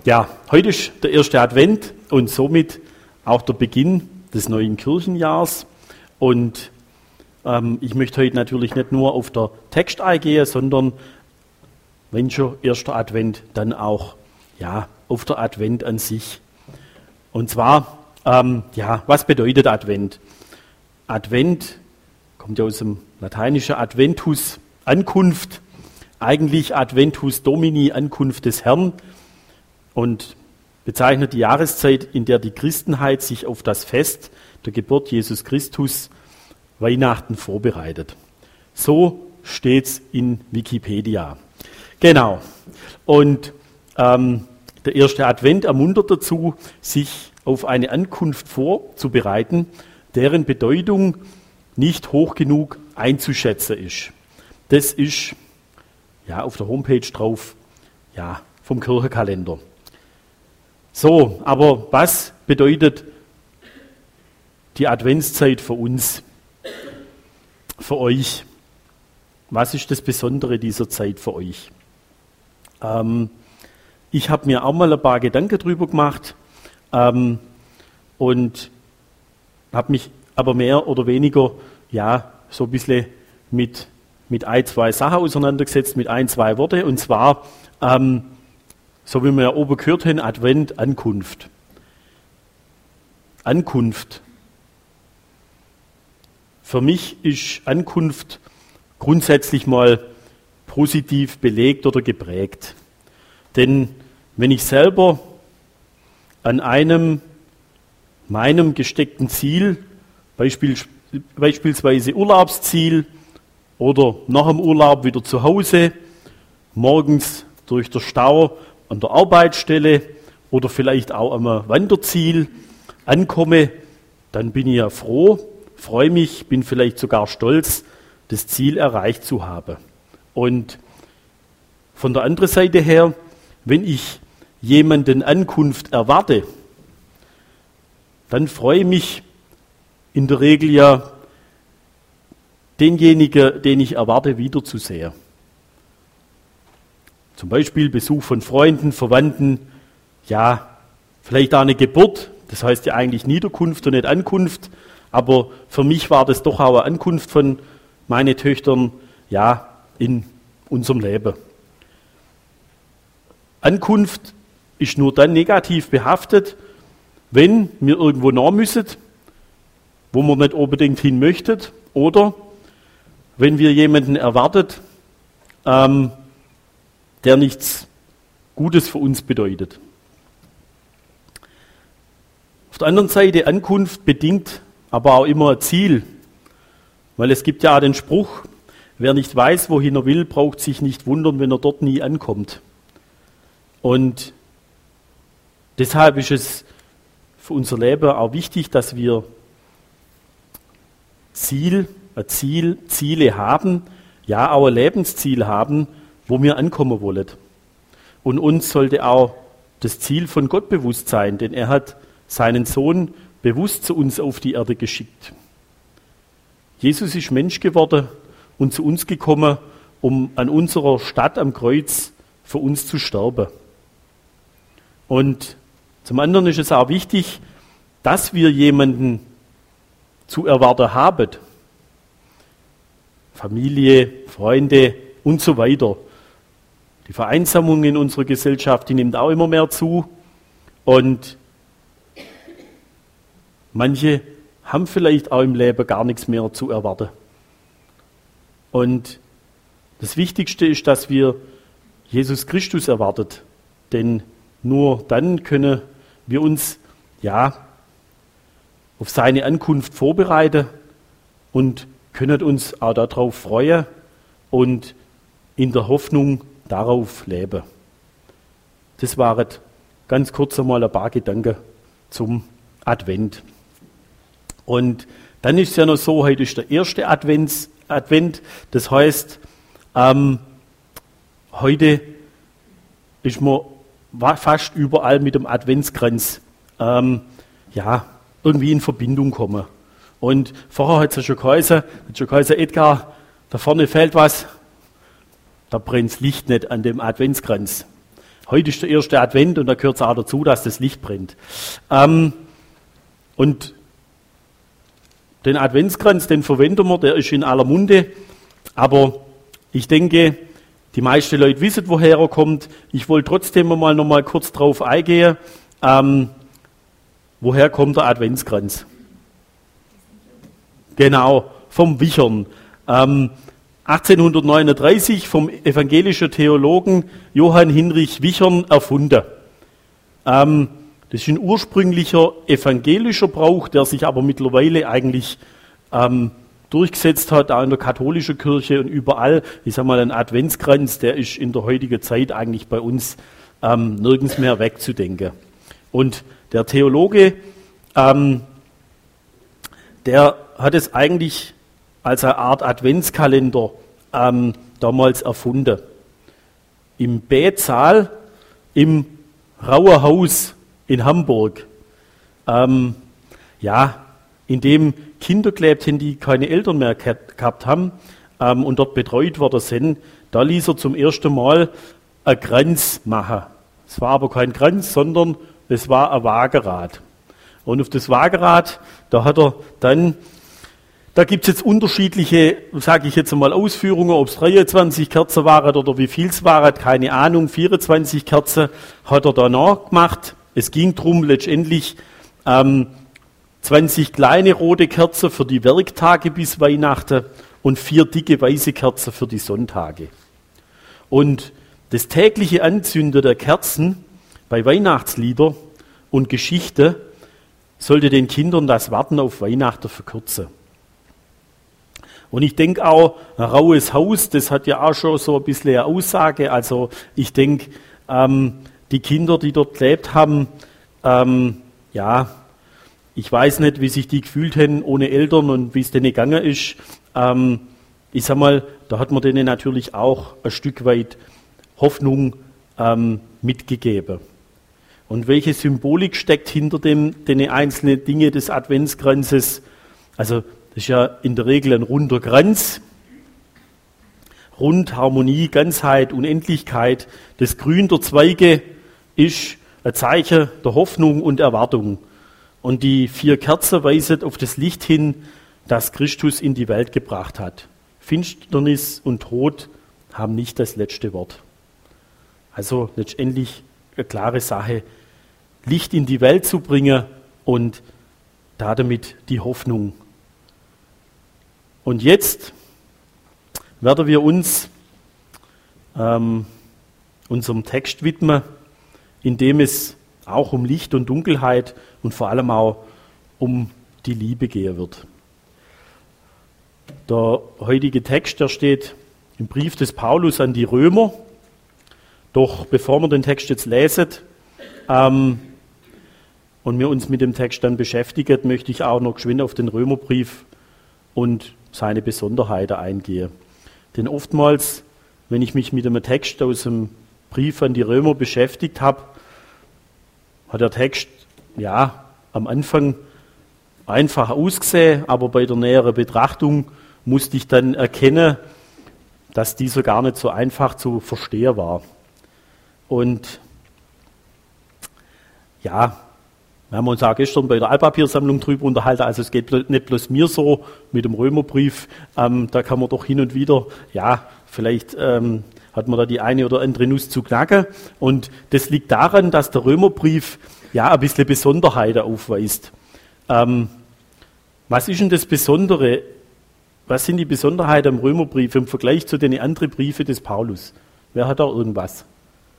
Ja, heute ist der erste Advent und somit auch der Beginn des neuen Kirchenjahrs. Und ich möchte heute natürlich nicht nur auf der Text eingehen, sondern wenn schon erster Advent, dann auch auf der Advent an sich. Und zwar, was bedeutet Advent? Advent kommt ja aus dem lateinischen Adventus, Ankunft, eigentlich Adventus Domini, Ankunft des Herrn, und bezeichnet die Jahreszeit, in der die Christenheit sich auf das Fest der Geburt Jesus Christus, Weihnachten, vorbereitet. So steht's in Wikipedia. Genau. Und der erste Advent ermuntert dazu, sich auf eine Ankunft vorzubereiten, deren Bedeutung nicht hoch genug einzuschätzen ist. Das ist auf der Homepage drauf, vom Kirchenkalender. So, aber was bedeutet die Adventszeit für uns, für euch? Was ist das Besondere dieser Zeit für euch? Ich habe mir auch mal ein paar Gedanken drüber gemacht und habe mich aber mehr oder weniger so ein bisschen mit ein, zwei Sachen auseinandergesetzt, mit ein, zwei Worte, und zwar so wie wir ja oben gehört haben, Advent, Ankunft. Ankunft. Für mich ist Ankunft grundsätzlich mal positiv belegt oder geprägt. Denn wenn ich selber an meinem gesteckten Ziel, beispielsweise Urlaubsziel oder nach dem Urlaub wieder zu Hause, morgens durch den Stau an der Arbeitsstelle oder vielleicht auch am Wanderziel ankomme, dann bin ich ja froh, freue mich, bin vielleicht sogar stolz, das Ziel erreicht zu haben. Und von der anderen Seite her, wenn ich jemanden Ankunft erwarte, dann freue ich mich in der Regel ja, denjenigen, den ich erwarte, wiederzusehen. Zum Beispiel Besuch von Freunden, Verwandten, vielleicht auch eine Geburt, das heißt ja eigentlich Niederkunft und nicht Ankunft, aber für mich war das doch auch eine Ankunft von meinen Töchtern, in unserem Leben. Ankunft ist nur dann negativ behaftet, wenn wir irgendwo nach müssen, wo wir nicht unbedingt hin möchten, oder wenn wir jemanden erwartet, der nichts Gutes für uns bedeutet. Auf der anderen Seite, Ankunft bedingt aber auch immer ein Ziel, weil es gibt ja auch den Spruch, wer nicht weiß, wohin er will, braucht sich nicht wundern, wenn er dort nie ankommt. Und deshalb ist es für unser Leben auch wichtig, dass wir Ziele haben, auch ein Lebensziel haben, wo wir ankommen wollen. Und uns sollte auch das Ziel von Gott bewusst sein, denn er hat seinen Sohn bewusst zu uns auf die Erde geschickt. Jesus ist Mensch geworden und zu uns gekommen, um an unserer Stadt am Kreuz für uns zu sterben. Und zum anderen ist es auch wichtig, dass wir jemanden zu erwarten haben. Familie, Freunde und so weiter. Die Vereinsamung in unserer Gesellschaft, die nimmt auch immer mehr zu. Und manche haben vielleicht auch im Leben gar nichts mehr zu erwarten. Und das Wichtigste ist, dass wir Jesus Christus erwartet. Denn nur dann können wir uns auf seine Ankunft vorbereiten und können uns auch darauf freuen und in der Hoffnung darauf leben. Das waren ganz kurz einmal ein paar Gedanken zum Advent. Und dann ist es ja noch so, heute ist der erste Advent, das heißt, heute ist man fast überall mit dem Adventskranz irgendwie in Verbindung gekommen. Und vorher hat es ja schon geheißen, Edgar, da vorne fehlt was, da brennt das Licht nicht an dem Adventskranz. Heute ist der erste Advent und da gehört es auch dazu, dass das Licht brennt. Und den Adventskranz, den verwenden wir, der ist in aller Munde. Aber ich denke, die meisten Leute wissen, woher er kommt. Ich wollte trotzdem noch mal kurz drauf eingehen. Woher kommt der Adventskranz? Genau, vom Wichern. 1839 vom evangelischen Theologen Johann Hinrich Wichern erfunden. Das ist ein ursprünglicher evangelischer Brauch, der sich aber mittlerweile eigentlich durchgesetzt hat, auch in der katholischen Kirche und überall. Ich sage mal, ein Adventskranz, der ist in der heutigen Zeit eigentlich bei uns nirgends mehr wegzudenken. Und der Theologe, der hat es eigentlich als eine Art Adventskalender damals erfunden. Im Betsaal im Rauher Haus in Hamburg, in dem Kinder gelebt haben, die keine Eltern mehr gehabt haben und dort betreut worden sind, da ließ er zum ersten Mal einen Kranz machen. Es war aber kein Kranz, sondern es war ein Wagenrad. Und auf das Wagenrad, da hat er dann, da gibt es jetzt unterschiedliche, sage ich jetzt einmal, Ausführungen, ob es 23 Kerzen waren oder wie viel es waren, keine Ahnung, 24 Kerzen hat er da nachgemacht. Es ging darum, letztendlich 20 kleine rote Kerzen für die Werktage bis Weihnachten und 4 dicke weiße Kerzen für die Sonntage. Und das tägliche Anzünden der Kerzen bei Weihnachtslieder und Geschichte sollte den Kindern das Warten auf Weihnachten verkürzen. Und ich denke auch, ein rauhes Haus, das hat ja auch schon so ein bisschen eine Aussage. Also ich denke, die Kinder, die dort gelebt haben, ich weiß nicht, wie sich die gefühlt haben ohne Eltern und wie es denen gegangen ist. Ich sag mal, da hat man denen natürlich auch ein Stück weit Hoffnung mitgegeben. Und welche Symbolik steckt hinter den einzelnen Dingen des Adventskranzes? Also das ist ja in der Regel ein runder Kranz. Rund, Harmonie, Ganzheit, Unendlichkeit. Das Grün der Zweige ist ein Zeichen der Hoffnung und Erwartung. Und die 4 Kerzen weisen auf das Licht hin, das Christus in die Welt gebracht hat. Finsternis und Tod haben nicht das letzte Wort. Also letztendlich eine klare Sache, Licht in die Welt zu bringen und damit die Hoffnung. Und jetzt werden wir uns unserem Text widmen, in dem es auch um Licht und Dunkelheit und vor allem auch um die Liebe gehen wird. Der heutige Text, der steht im Brief des Paulus an die Römer. Doch bevor wir den Text jetzt lesen und wir uns mit dem Text dann beschäftigen, möchte ich auch noch geschwind auf den Römerbrief und seine Besonderheiten eingehen. Denn oftmals, wenn ich mich mit einem Text aus dem Brief an die Römer beschäftigt habe, hat der Text am Anfang einfach ausgesehen, aber bei der näheren Betrachtung musste ich dann erkennen, dass dieser gar nicht so einfach zu verstehen war. Und wir haben uns auch gestern bei der Altpapiersammlung drüber unterhalten, also es geht nicht bloß mir so mit dem Römerbrief, da kann man doch hin und wieder, vielleicht hat man da die eine oder andere Nuss zu knacken. Und das liegt daran, dass der Römerbrief ein bisschen Besonderheiten aufweist. Was ist denn das Besondere? Was sind die Besonderheiten am Römerbrief im Vergleich zu den anderen Briefen des Paulus? Wer hat da irgendwas?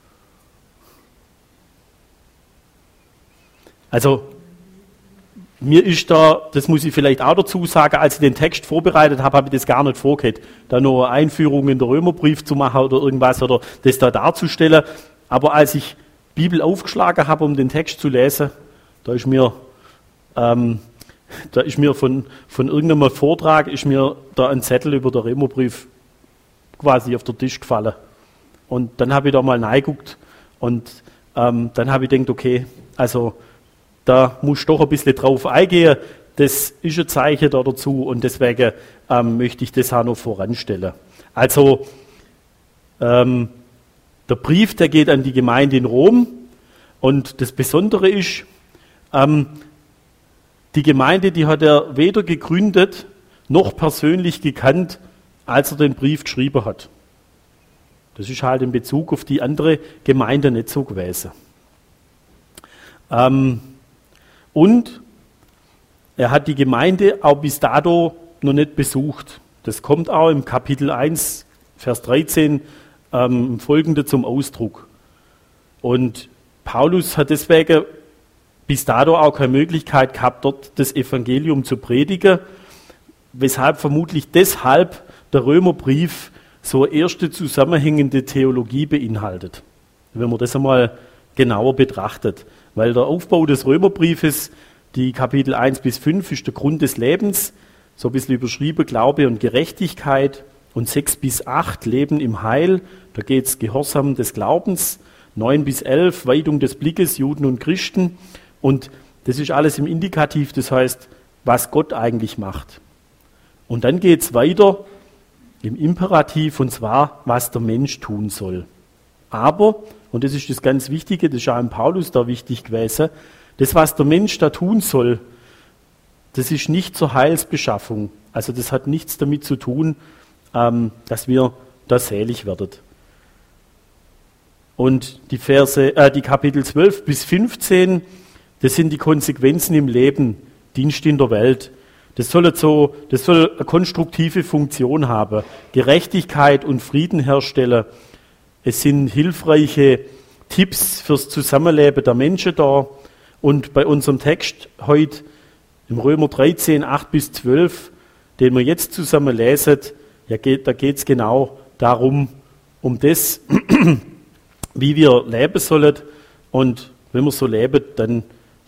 Also, mir ist da, das muss ich vielleicht auch dazu sagen, als ich den Text vorbereitet habe, habe ich das gar nicht vorgehabt, da noch eine Einführung in den Römerbrief zu machen oder irgendwas oder das da darzustellen. Aber als ich Bibel aufgeschlagen habe, um den Text zu lesen, da ist mir von irgendeinem Vortrag ist mir da ein Zettel über den Römerbrief quasi auf den Tisch gefallen. Und dann habe ich da mal reingeguckt und dann habe ich gedacht, okay, also da muss ich doch ein bisschen drauf eingehen. Das ist ein Zeichen da dazu und deswegen möchte ich das auch noch voranstellen. Also Der Brief, der geht an die Gemeinde in Rom. Und das Besondere ist, die Gemeinde, die hat er weder gegründet, noch persönlich gekannt, als er den Brief geschrieben hat. Das ist halt in Bezug auf die andere Gemeinde nicht so gewesen. Und er hat die Gemeinde auch bis dato noch nicht besucht. Das kommt auch im Kapitel 1, Vers 13 folgende zum Ausdruck. Und Paulus hat deswegen bis dato auch keine Möglichkeit gehabt, dort das Evangelium zu predigen, weshalb vermutlich deshalb der Römerbrief so eine erste zusammenhängende Theologie beinhaltet, wenn man das einmal genauer betrachtet. Weil der Aufbau des Römerbriefes, die Kapitel 1 bis 5, ist der Grund des Lebens, so ein bisschen überschrieben, Glaube und Gerechtigkeit. Und 6 bis 8, Leben im Heil, da geht es Gehorsam des Glaubens. 9 bis 11, Weitung des Blickes, Juden und Christen. Und das ist alles im Indikativ, das heißt, was Gott eigentlich macht. Und dann geht es weiter im Imperativ, und zwar, was der Mensch tun soll. Aber, und das ist das ganz Wichtige, das ist auch im Paulus da wichtig gewesen, das, was der Mensch da tun soll, das ist nicht zur Heilsbeschaffung. Also das hat nichts damit zu tun, dass wir da selig werden. Und die Kapitel 12 bis 15, das sind die Konsequenzen im Leben, Dienst in der Welt. Das soll eine konstruktive Funktion haben, Gerechtigkeit und Frieden herstellen. Es sind hilfreiche Tipps fürs Zusammenleben der Menschen da. Und bei unserem Text heute im Römer 13, 8 bis 12, den wir jetzt zusammen lesen, da geht es genau darum, um das, wie wir leben sollen. Und wenn wir so leben, dann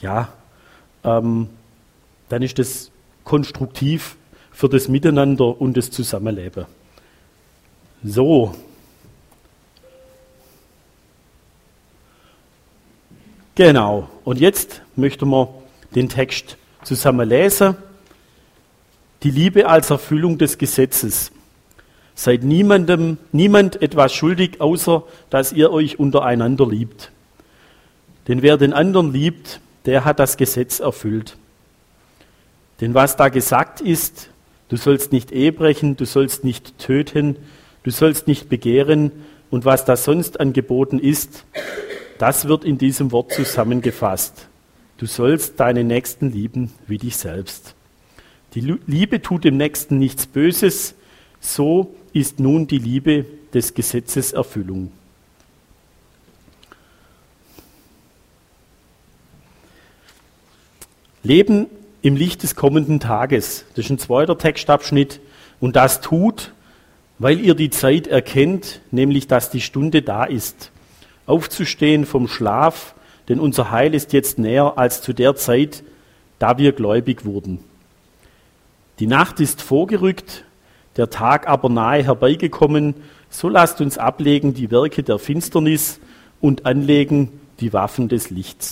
ist das konstruktiv für das Miteinander und das Zusammenleben. So. Genau. Und jetzt möchten wir den Text zusammen lesen. Die Liebe als Erfüllung des Gesetzes. Seid niemand etwas schuldig, außer dass ihr euch untereinander liebt. Denn wer den anderen liebt, der hat das Gesetz erfüllt. Denn was da gesagt ist, du sollst nicht Ehe brechen, du sollst nicht töten, du sollst nicht begehren, und was da sonst angeboten ist, das wird in diesem Wort zusammengefasst. Du sollst deinen Nächsten lieben wie dich selbst. Die Liebe tut dem Nächsten nichts Böses, so ist nun die Liebe des Gesetzes Erfüllung. Leben im Licht des kommenden Tages. Das ist ein zweiter Textabschnitt. Und das tut, weil ihr die Zeit erkennt, nämlich dass die Stunde da ist. Aufzustehen vom Schlaf, denn unser Heil ist jetzt näher als zu der Zeit, da wir gläubig wurden. Die Nacht ist vorgerückt, der Tag aber nahe herbeigekommen, so lasst uns ablegen die Werke der Finsternis und anlegen die Waffen des Lichts.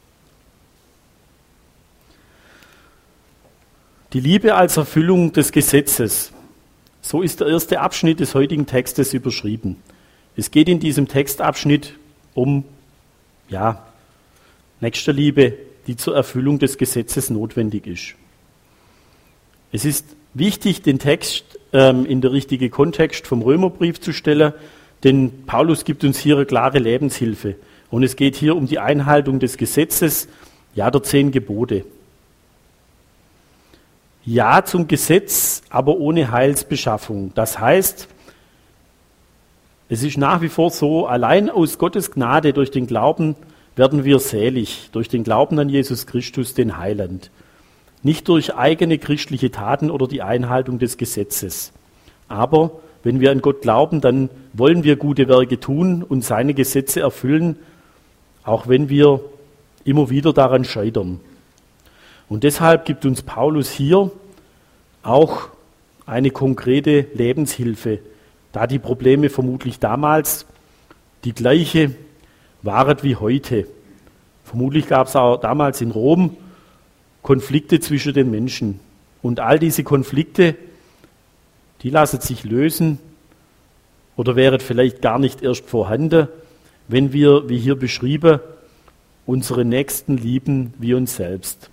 Die Liebe als Erfüllung des Gesetzes. So ist der erste Abschnitt des heutigen Textes überschrieben. Es geht in diesem Textabschnitt um Nächstenliebe, die zur Erfüllung des Gesetzes notwendig ist. Es ist wichtig, den Text in den richtigen Kontext vom Römerbrief zu stellen, denn Paulus gibt uns hier eine klare Lebenshilfe. Und es geht hier um die Einhaltung des Gesetzes, der 10 Gebote. Ja zum Gesetz, aber ohne Heilsbeschaffung. Das heißt, es ist nach wie vor so, allein aus Gottes Gnade durch den Glauben werden wir selig, durch den Glauben an Jesus Christus, den Heiland. Nicht durch eigene christliche Taten oder die Einhaltung des Gesetzes. Aber wenn wir an Gott glauben, dann wollen wir gute Werke tun und seine Gesetze erfüllen, auch wenn wir immer wieder daran scheitern. Und deshalb gibt uns Paulus hier auch eine konkrete Lebenshilfe, da die Probleme vermutlich damals die gleiche waren wie heute. Vermutlich gab es auch damals in Rom Konflikte zwischen den Menschen. Und all diese Konflikte, die lassen sich lösen oder wäre vielleicht gar nicht erst vorhanden, wenn wir, wie hier beschrieben, unsere Nächsten lieben wie uns selbst.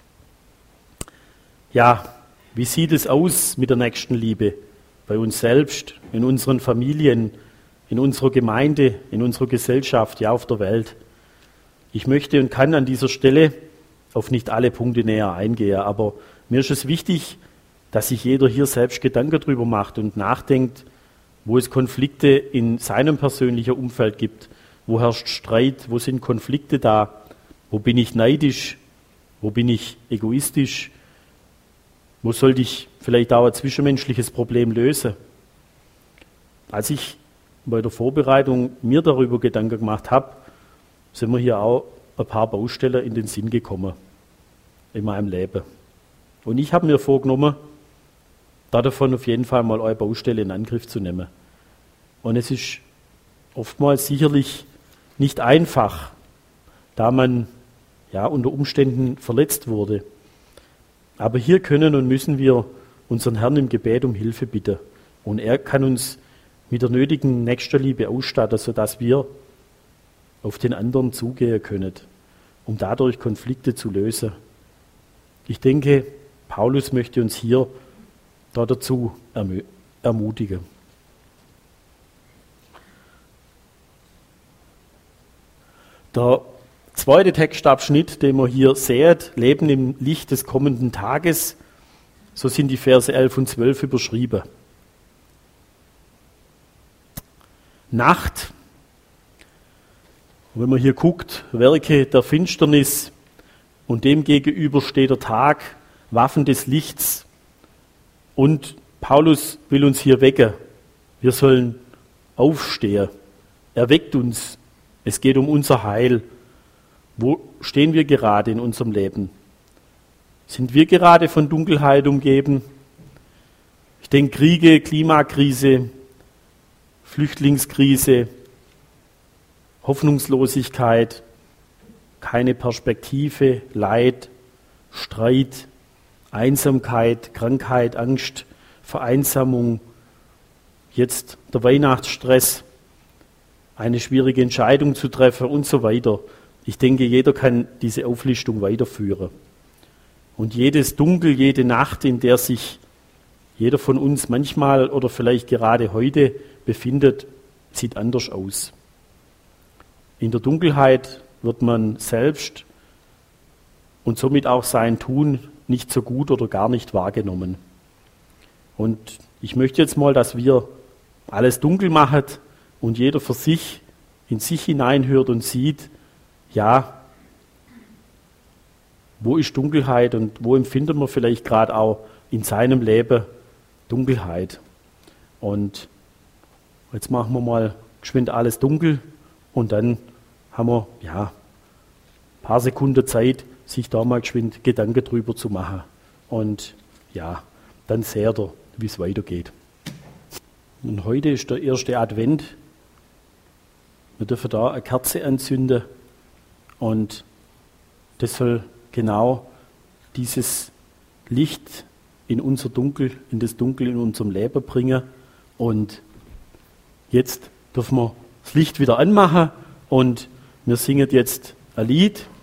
Ja, wie sieht es aus mit der Nächstenliebe bei uns selbst, in unseren Familien, in unserer Gemeinde, in unserer Gesellschaft, ja auf der Welt? Ich möchte und kann an dieser Stelle auf nicht alle Punkte näher eingehen, aber mir ist es wichtig, dass sich jeder hier selbst Gedanken darüber macht und nachdenkt, wo es Konflikte in seinem persönlichen Umfeld gibt, wo herrscht Streit, wo sind Konflikte da, wo bin ich neidisch, wo bin ich egoistisch, wo sollte ich vielleicht auch ein zwischenmenschliches Problem lösen. Als ich bei der Vorbereitung mir darüber Gedanken gemacht habe, sind mir hier auch ein paar Baustellen in den Sinn gekommen in meinem Leben. Und ich habe mir vorgenommen, davon auf jeden Fall mal eure Baustelle in Angriff zu nehmen. Und es ist oftmals sicherlich nicht einfach, da man ja unter Umständen verletzt wurde. Aber hier können und müssen wir unseren Herrn im Gebet um Hilfe bitten. Und er kann uns mit der nötigen Nächstenliebe ausstatten, sodass wir auf den anderen zugehen können, um dadurch Konflikte zu lösen. Ich denke, Paulus möchte uns hier dazu ermutigen. Der zweite Textabschnitt, den wir hier sehen, Leben im Licht des kommenden Tages, so sind die Verse 11 und 12 überschrieben. Nacht, wenn man hier guckt, Werke der Finsternis und dem gegenüber steht der Tag, Waffen des Lichts. Und Paulus will uns hier wecken. Wir sollen aufstehen. Er weckt uns. Es geht um unser Heil. Wo stehen wir gerade in unserem Leben? Sind wir gerade von Dunkelheit umgeben? Ich denke, Kriege, Klimakrise, Flüchtlingskrise, Hoffnungslosigkeit, keine Perspektive, Leid, Streit, Einsamkeit, Krankheit, Angst, Vereinsamung, jetzt der Weihnachtsstress, eine schwierige Entscheidung zu treffen und so weiter. Ich denke, jeder kann diese Auflistung weiterführen. Und jedes Dunkel, jede Nacht, in der sich jeder von uns manchmal oder vielleicht gerade heute befindet, sieht anders aus. In der Dunkelheit wird man selbst und somit auch sein Tun nicht so gut oder gar nicht wahrgenommen. Und ich möchte jetzt mal, dass wir alles dunkel machen und jeder für sich in sich hineinhört und sieht, ja, wo ist Dunkelheit und wo empfindet man vielleicht gerade auch in seinem Leben Dunkelheit. Und jetzt machen wir mal geschwind alles dunkel und dann haben wir ja ein paar Sekunden Zeit, sich da mal geschwind Gedanken drüber zu machen. Und ja, dann seht ihr, wie es weitergeht. Und heute ist der erste Advent. Wir dürfen da eine Kerze anzünden und das soll genau dieses Licht in unser Dunkel, in das Dunkel in unserem Leben bringen. Und jetzt dürfen wir das Licht wieder anmachen und wir singen jetzt ein Lied.